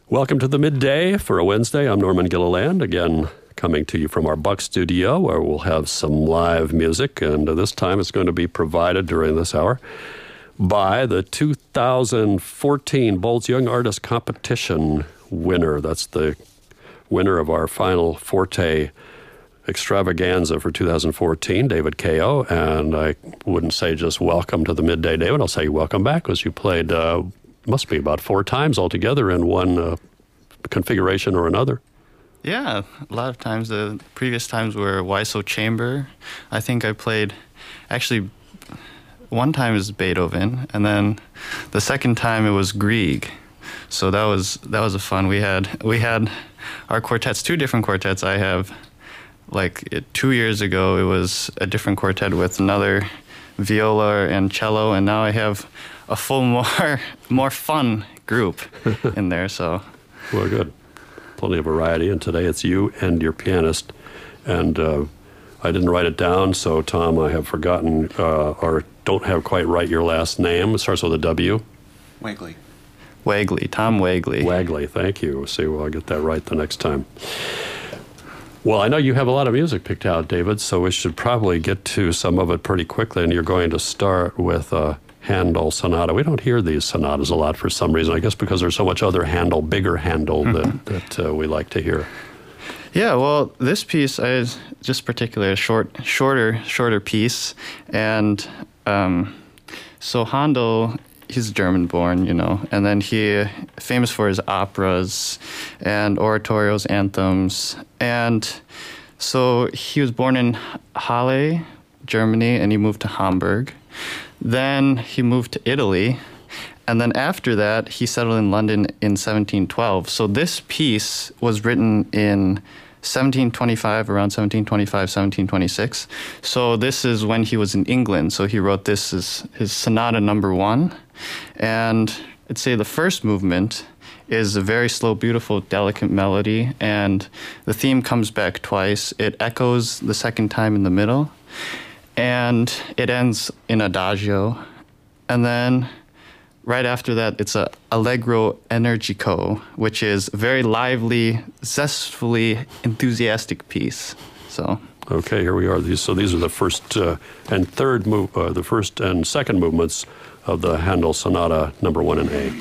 Welcome to the midday for a Wednesday. I'm Norman Gilliland, again coming to you from our Buck studio where we'll have some live music, and this time it's going to be provided during this hour by the 2014 Bolts Young Artist Competition winner. That's the winner of our Final Forte extravaganza for 2014, David Kao. And I wouldn't say just welcome to the midday, David. I'll say welcome back, because you played must be about 4 times altogether in one configuration or another. Yeah, a lot of times. The previous times were Why So Chamber. I think I played, actually, one time is Beethoven, and then the second time it was Grieg. So that was a fun. We had our quartets, 2 different quartets. I have, 2 years ago, it was a different quartet with another viola and cello, and now I have a full, more fun group in there. So, well, good, plenty of variety. And today it's you and your pianist. And I didn't write it down, so Tom, I have forgotten or don't have quite right your last name. It starts with a W. Wagley. Tom Wagley. Wagley, thank you. See, well, I'll get that right the next time. Well, I know you have a lot of music picked out, David, so we should probably get to some of it pretty quickly. And you're going to start with Handel sonata. We don't hear these sonatas a lot for some reason. I guess because there's so much other Handel, bigger Handel that we like to hear. Yeah, well, this piece is just particularly a shorter piece, and so Handel, he's German-born, and then he famous for his operas and oratorios, anthems, and so he was born in Halle, Germany, and he moved to Hamburg. Then he moved to Italy, and then after that, he settled in London in 1712. So this piece was written in 1725, around 1725, 1726. So this is when he was in England. So he wrote this as his Sonata Number 1. And I'd say the first movement is a very slow, beautiful, delicate melody, and the theme comes back twice. It echoes the second time in the middle, and it ends in adagio. And then right after that, it's a allegro energico, which is a very lively, zestfully enthusiastic piece. So okay, here we are. These are the first and third move, the first and second movements of the Handel Sonata Number 1 in A.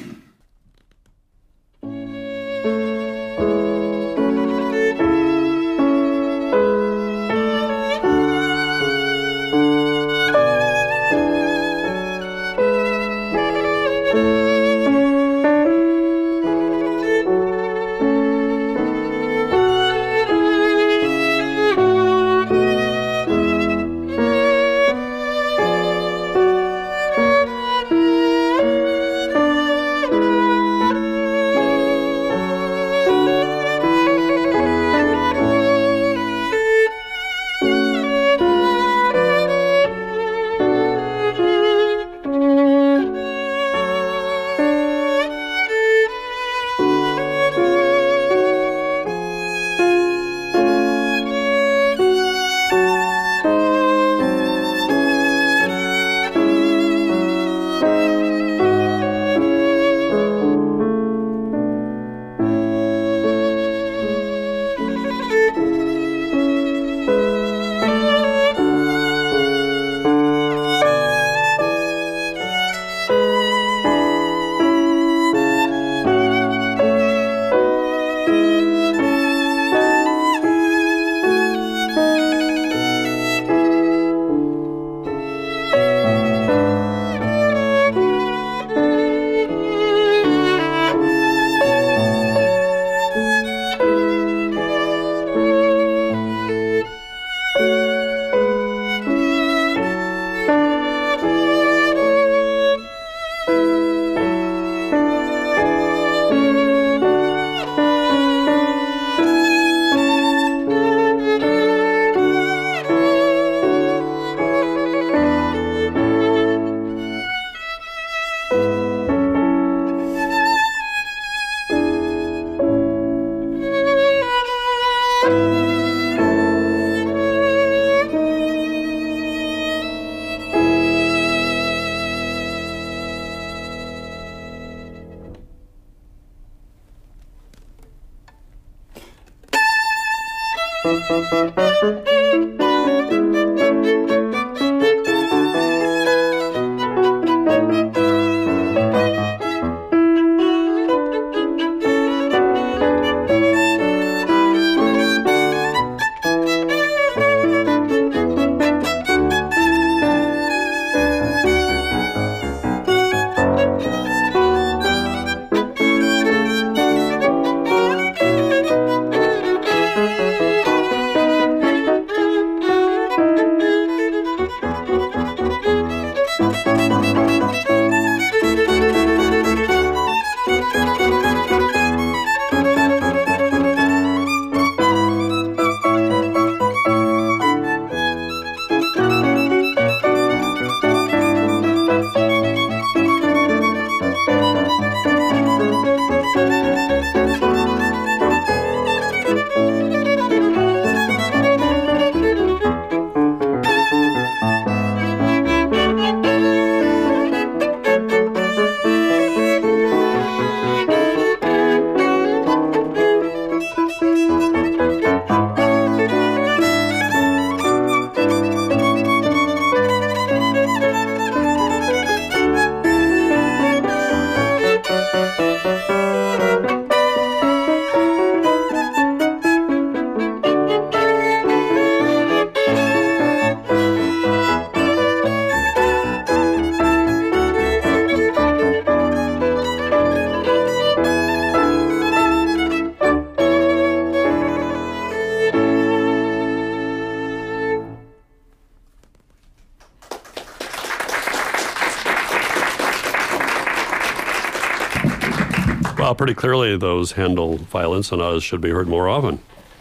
Well, pretty clearly those Handel violin sonatas should be heard more often.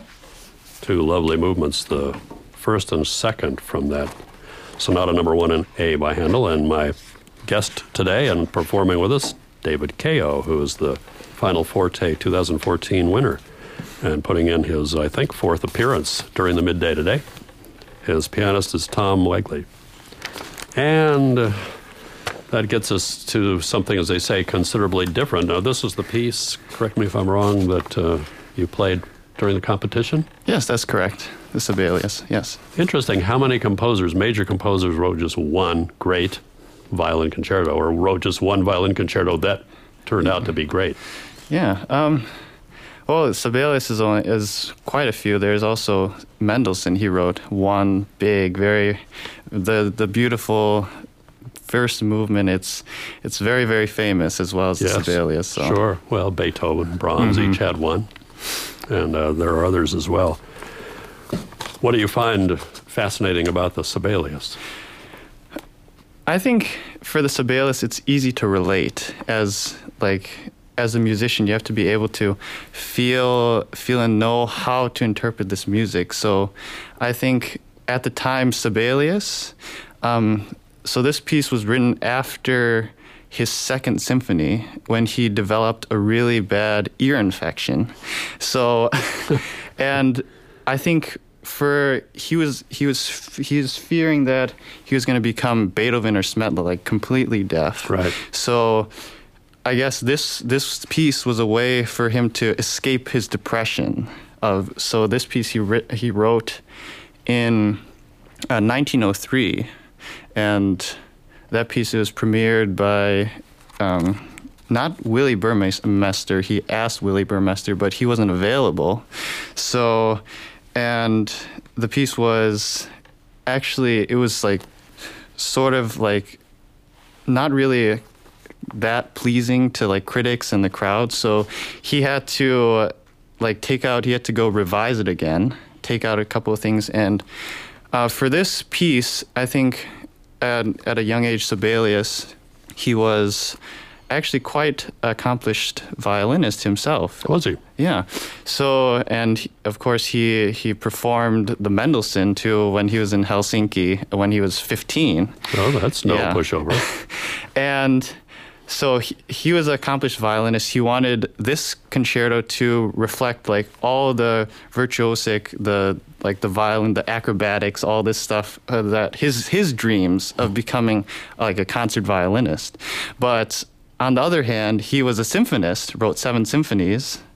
Two lovely movements, the first and second from that Sonata number 1 in A by Handel, and my guest today and performing with us, David Kao, who is the Final Forte 2014 winner and putting in his, I think, 4th appearance during the midday today. His pianist is Tom Wegley. And that gets us to something, as they say, considerably different. Now, this is the piece, correct me if I'm wrong, that you played during the competition? Yes, that's correct. The Sibelius, yes. Interesting. How many composers, major composers, wrote just one great violin concerto, or wrote just one violin concerto that turned out to be great? Yeah. Well, Sibelius is quite a few. There's also Mendelssohn. He wrote one big, the beautiful first movement. It's very, very famous, as well as the Sibelius. So. Sure. Well, Beethoven, Brahms each had one, and there are others as well. What do you find fascinating about the Sibelius? I think for the Sibelius, it's easy to relate. As a musician, you have to be able to feel and know how to interpret this music. So I think at the time, Sibelius, so this piece was written after his second symphony, when he developed a really bad ear infection. So, and I think he was fearing that he was going to become Beethoven or Smetana, like completely deaf. Right. So I guess this piece was a way for him to escape his depression. So this piece he wrote in 1903, and that piece was premiered by not Willy Burmester. He asked Willy Burmester, but he wasn't available. So, and the piece was actually, it was like sort of like not really that pleasing to like critics and the crowd. So he had to he had to go revise it again, take out a couple of things. And for this piece, I think at a young age, Sibelius, he was actually quite accomplished violinist himself. Was he? Yeah. So, and of course, he performed the Mendelssohn too when he was in Helsinki when he was 15. Oh, that's no pushover. And so he was an accomplished violinist. He wanted this concerto to reflect like all the virtuosic, the violin, the acrobatics, all this stuff that his dreams of becoming like a concert violinist. But on the other hand, he was a symphonist, wrote 7 symphonies,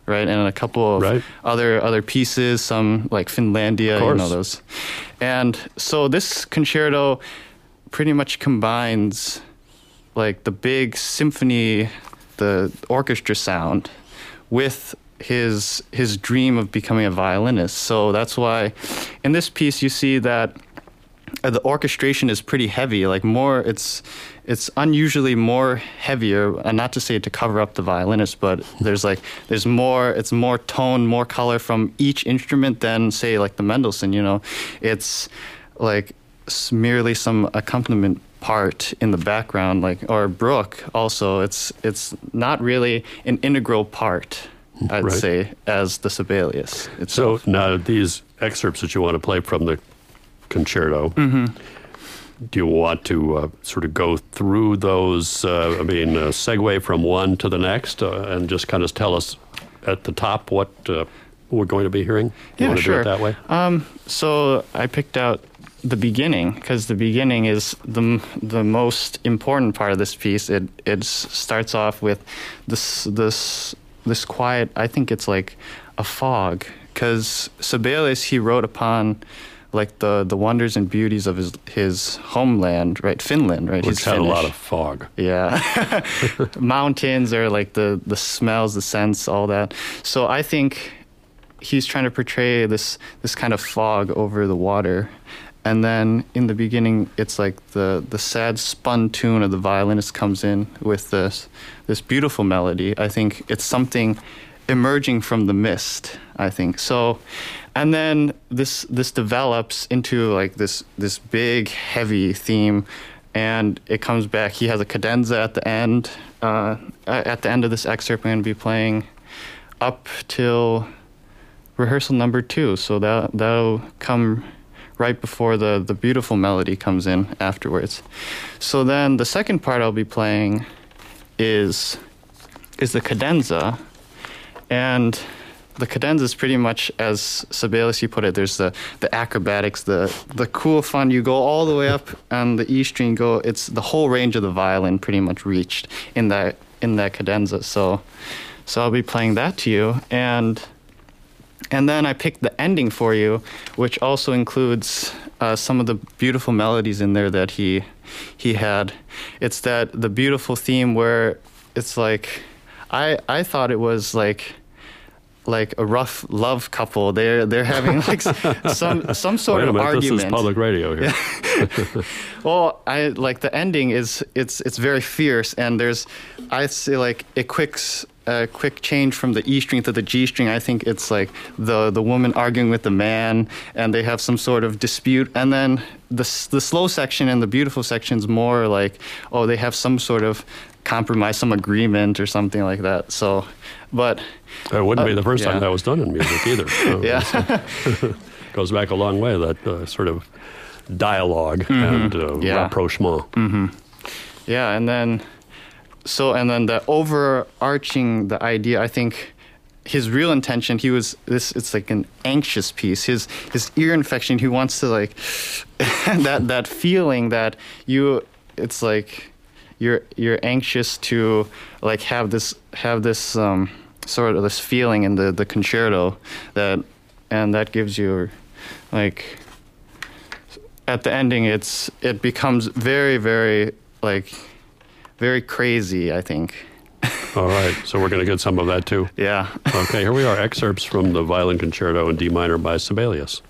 right? And a couple of Right. other pieces, some like Finlandia, Of you course. know those. And so this concerto pretty much combines like the big symphony, the orchestra sound, with his dream of becoming a violinist. So that's why in this piece you see that the orchestration is pretty heavy, like more it's unusually more heavier, and not to say to cover up the violinist, but there's more, it's more tone, more color from each instrument than say like the Mendelssohn, you know. It's like merely some accompaniment part in the background, like, or Bruch also, it's not really an integral part, I'd Right. say, as the Sibelius So itself. now these excerpts that you want to play from the concerto, do you want to sort of go through those, segue from one to the next and just kind of tell us at the top what we're going to be hearing? You Yeah, want to sure. do it that way? So I picked out the beginning because the beginning is the most important part of this piece. It starts off with this quiet. I think it's like a fog, because Sibelius, he wrote upon like the wonders and beauties of his homeland, right? Finland, right? Which He's had a lot Finnish. of fog. Yeah. Mountains, or like the smells, the scents, all that. So I think he's trying to portray this kind of fog over the water. And then in the beginning, it's like the sad spun tune of the violinist comes in with this beautiful melody. I think it's something emerging from the mist, I think. So, and then this develops into like this big, heavy theme, and it comes back. He has a cadenza at the end. At the end of this excerpt, I'm going to be playing up till rehearsal number 2. So that'll come right before the beautiful melody comes in afterwards. So then the second part I'll be playing is the cadenza. And the cadenza is pretty much, as Sibelius, you put it, there's the acrobatics, the cool fun. You go all the way up on the E string, it's the whole range of the violin pretty much reached in that cadenza. So I'll be playing that to you. And then I picked the ending for you, which also includes some of the beautiful melodies in there that he had. It's the beautiful theme where it's like, I thought it was like a rough love couple. They're having like some sort Wait a of minute, argument. this is public radio here. Well, I like the ending is it's very fierce, and I see like a quick change from the E string to the G string. I think it's like the woman arguing with the man, and they have some sort of dispute. And then the slow section and the beautiful section is more like, oh, they have some sort of compromise, some agreement or something like that. So, but It wouldn't be the first yeah. time that was done in music either. So yeah. goes back a long way, that sort of dialogue and Yeah. rapprochement. Yeah, and then the overarching the idea, I think his real intention, it's like an anxious piece. His ear infection, he wants to like that feeling that it's like you're anxious to like have this sort of this feeling in the concerto that gives you like at the ending it becomes very, very like very crazy, I think. All right, so we're going to get some of that too. Yeah. Okay, here we are, excerpts from the Violin Concerto in D minor by Sibelius.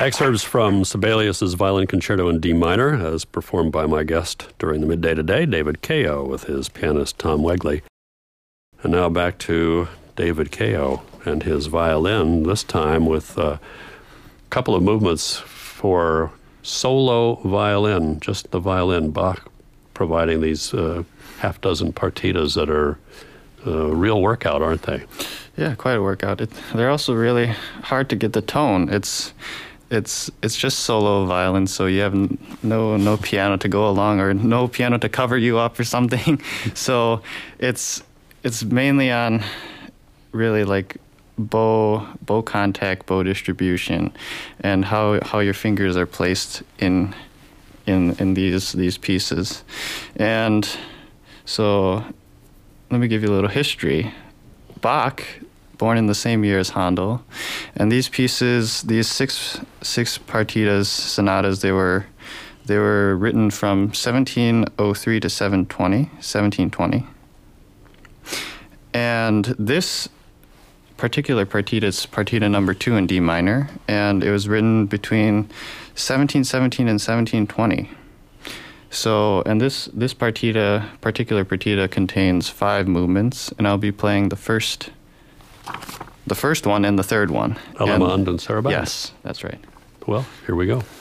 Excerpts from Sibelius's Violin Concerto in D minor, as performed by my guest during the midday today, David Kao, with his pianist Tom Wegley. And now back to David Kao and his violin, this time with a couple of movements for solo violin, just the violin, Bach providing these half dozen partitas that are a real workout, aren't they? Yeah, quite a workout. They're also really hard to get the tone. It's just solo violin, so you have no piano to go along or no piano to cover you up or something. So it's mainly on really like bow contact, bow distribution, and how your fingers are placed in these pieces. And so let me give you a little history. Bach, born in the same year as Handel, and these pieces, these six partitas, sonatas, they were written from 1703 to 1720. And this particular partita is partita number 2 in D minor, and it was written between 1717 and 1720. So, and this particular partita contains 5 movements, and I'll be playing the first one and the third one. Allemande and Sarabande. Yes, that's right. Well, here we go.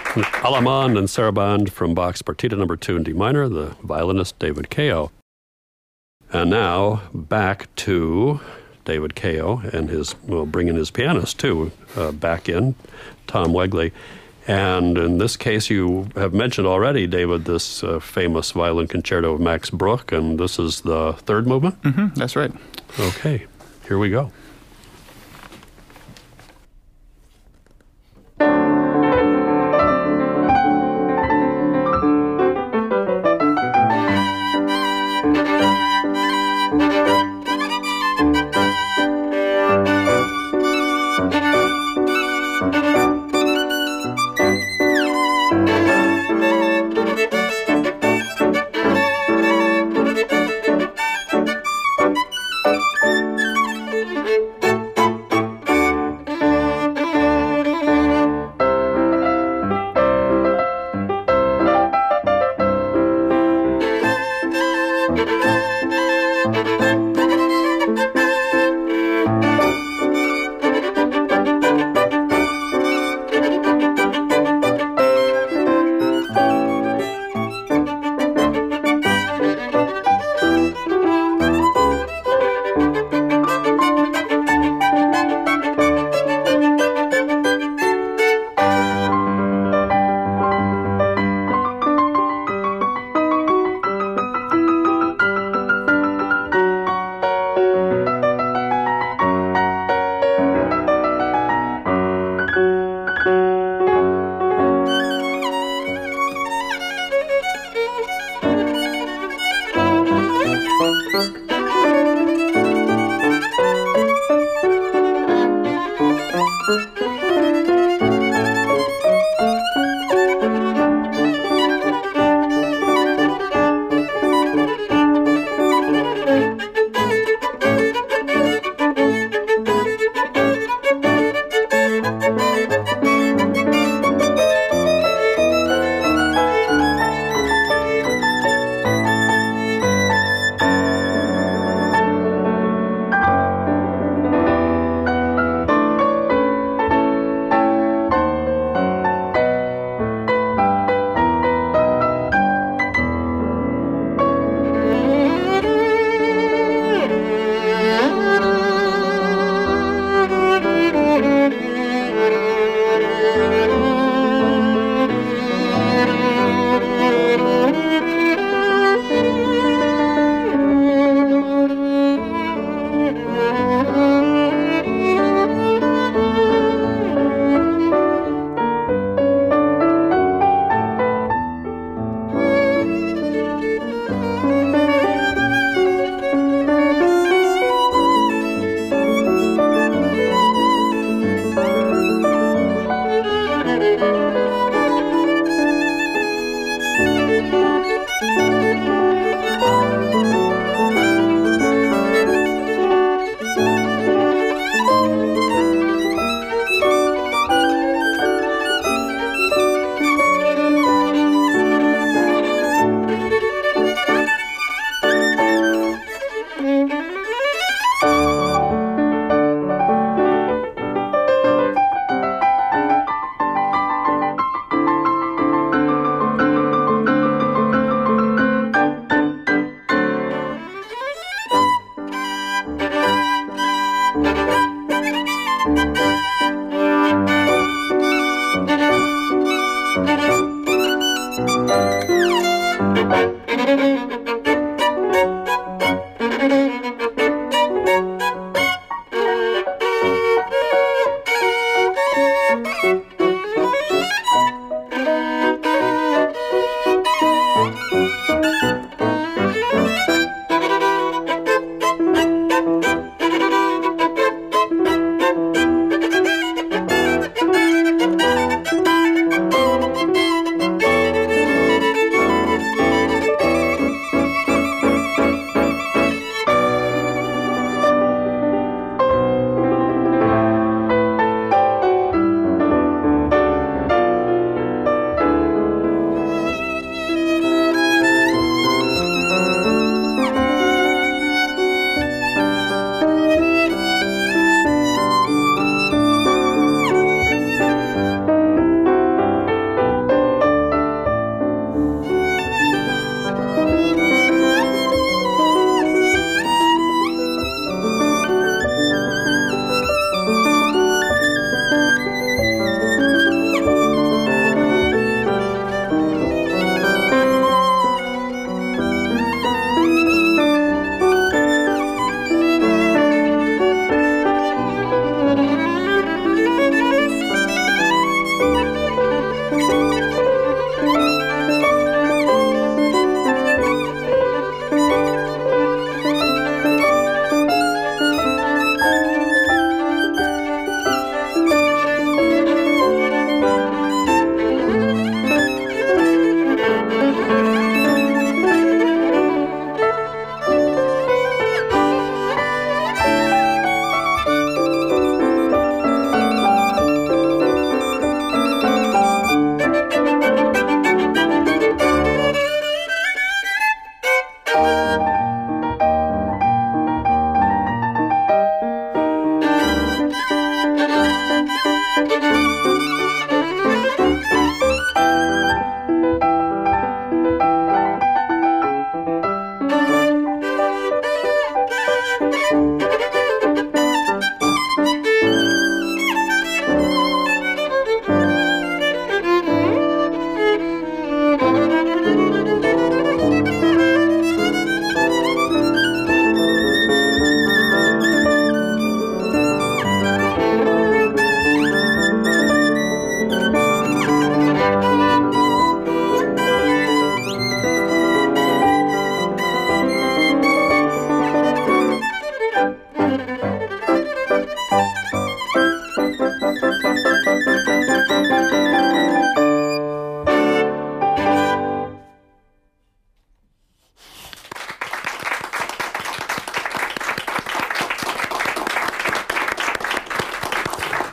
Allemande and Sarabande from Bach's Partita No. 2 in D minor, the violinist David Kao. And now back to David Kao and bringing his pianist too back in, Tom Wegley. And in this case, you have mentioned already, David, this famous violin concerto of Max Bruch, and this is the third movement? Mm-hmm, that's right. Okay, here we go.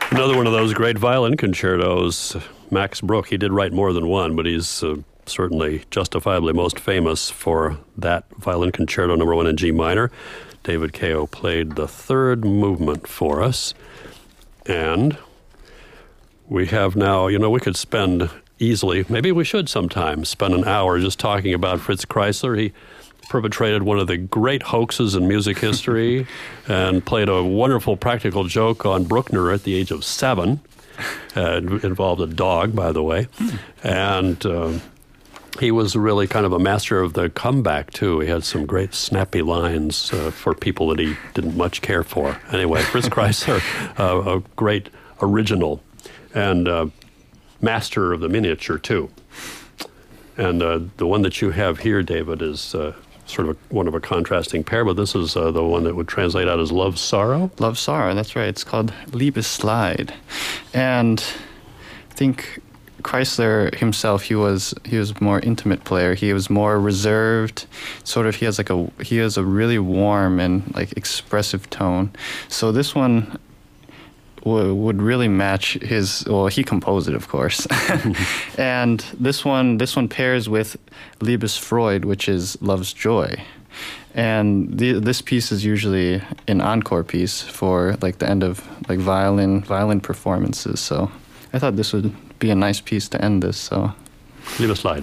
Another one of those great violin concertos, Max Bruch. He did write more than one, but he's certainly justifiably most famous for that violin concerto number 1 in G minor. David Kao played the third movement for us. And we have now, we could spend easily, maybe we should sometime, spend an hour just talking about Fritz Kreisler. He perpetrated one of the great hoaxes in music history and played a wonderful practical joke on Bruckner at the age of 7. It involved a dog, by the way. And he was really kind of a master of the comeback, too. He had some great snappy lines for people that he didn't much care for. Anyway, Fritz Kreisler, a great original and master of the miniature, too. And the one that you have here, David, is sort of one of a contrasting pair, but this is the one that would translate out as Love Sorrow. Love Sorrow, that's right. It's called Liebesleid. And I think Kreisler himself, he was a more intimate player. He was more reserved. Sort of, he has a really warm and like expressive tone. So this one would really match his. Well, he composed it, of course. And this one pairs with Liebesfreude, which is Love's Joy. And this piece is usually an encore piece for like the end of like violin performances. So I thought this would be a nice piece to end this. So Liebesleid.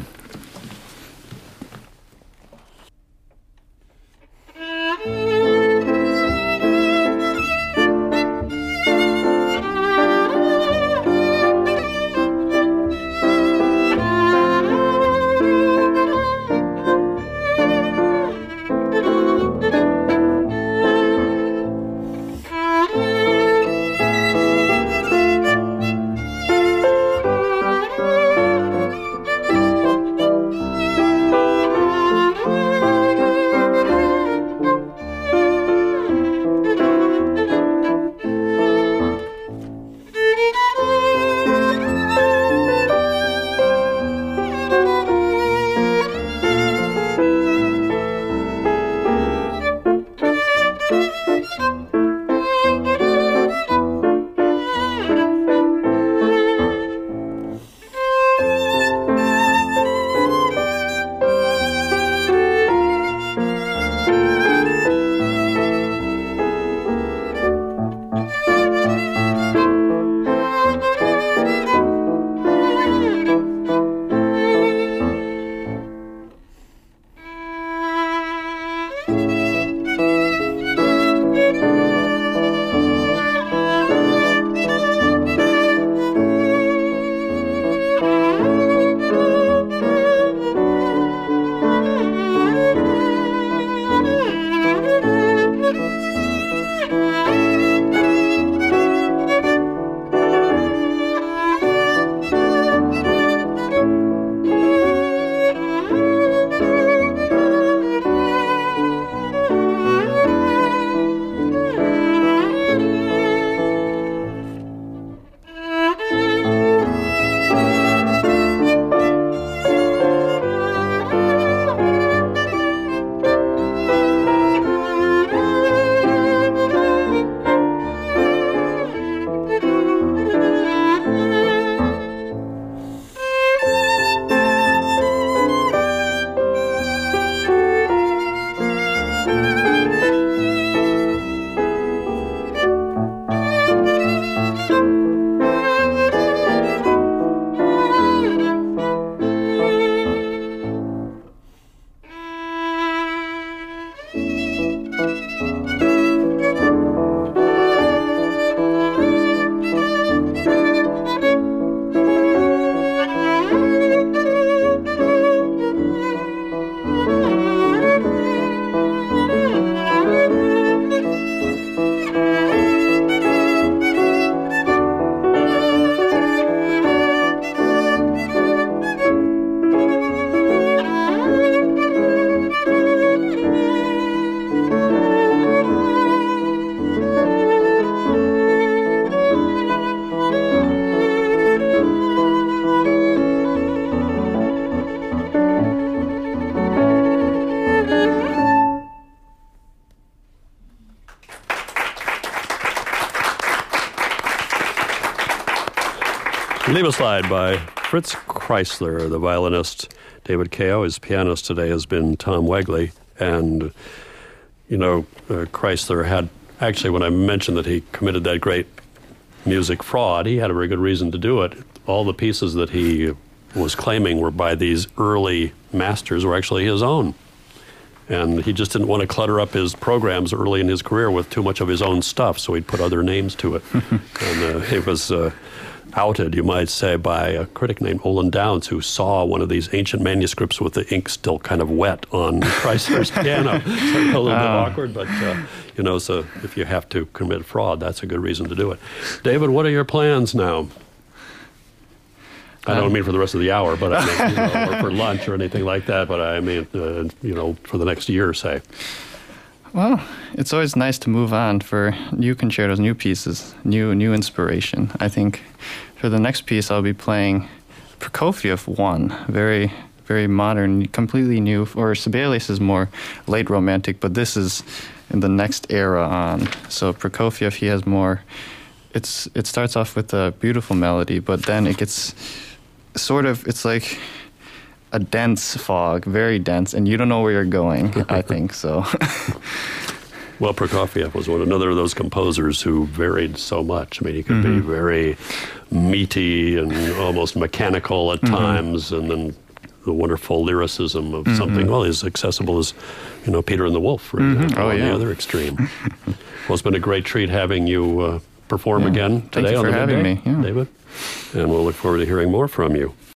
Liebeslide by Fritz Kreisler, the violinist. David Kao, his pianist today, has been Tom Wegley. And, Kreisler had, actually, when I mentioned that he committed that great music fraud, he had a very good reason to do it. All the pieces that he was claiming were by these early masters were actually his own. And he just didn't want to clutter up his programs early in his career with too much of his own stuff, so he'd put other names to it. And he was outed, you might say, by a critic named Olin Downs, who saw one of these ancient manuscripts with the ink still kind of wet on Kreisler's piano. So a little bit awkward, but, so if you have to commit fraud, that's a good reason to do it. David, what are your plans now? I don't mean for the rest of the hour, but I mean, or for lunch or anything like that, but I mean, for the next year, say. Well, it's always nice to move on for new concertos, new pieces, new inspiration. I think for the next piece, I'll be playing Prokofiev 1, very, very modern, completely new. Or Sibelius is more late romantic, but this is in the next era on. So Prokofiev, he has more. It starts off with a beautiful melody, but then it gets it's like a dense fog, very dense, and you don't know where you're going, I think, so. Well, Prokofiev was another of those composers who varied so much. I mean, he could be very meaty and almost mechanical at times, and then the wonderful lyricism of something, as accessible as, Peter and the Wolf, for example, on the other extreme. Well, it's been a great treat having you perform again today on the Midday, David. And we'll look forward to hearing more from you.